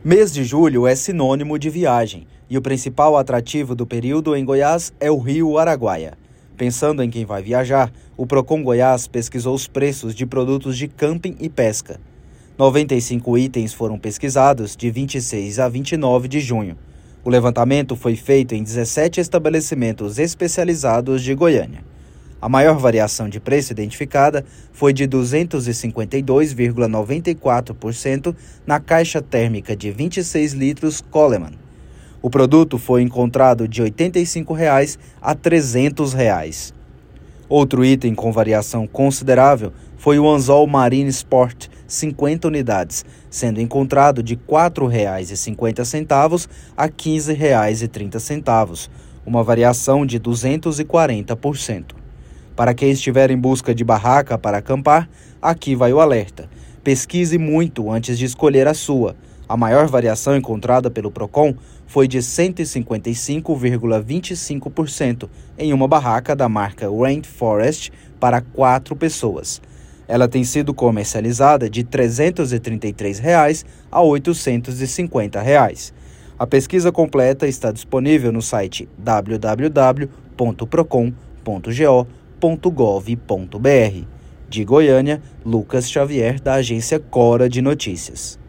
Mês de julho é sinônimo de viagem, e o principal atrativo do período em Goiás é o Rio Araguaia. Pensando em quem vai viajar, o Procon Goiás pesquisou os preços de produtos de camping e pesca. 95 itens foram pesquisados de 26 a 29 de junho. O levantamento foi feito em 17 estabelecimentos especializados de Goiânia. A maior variação de preço identificada foi de 252,94% na caixa térmica de 26 litros Coleman. O produto foi encontrado de R$ 85,00 a R$ 300,00. Outro item com variação considerável foi o anzol Marine Sport, 50 unidades, sendo encontrado de R$ 4,50 a R$ 15,30, uma variação de 240%. Para quem estiver em busca de barraca para acampar, aqui vai o alerta. Pesquise muito antes de escolher a sua. A maior variação encontrada pelo Procon foi de 155,25% em uma barraca da marca Rainforest para 4 pessoas. Ela tem sido comercializada de R$ 333,00 a R$ 850,00. A pesquisa completa está disponível no site www.procon.go.gov.br. De Goiânia, Lucas Xavier, da agência Cora de Notícias.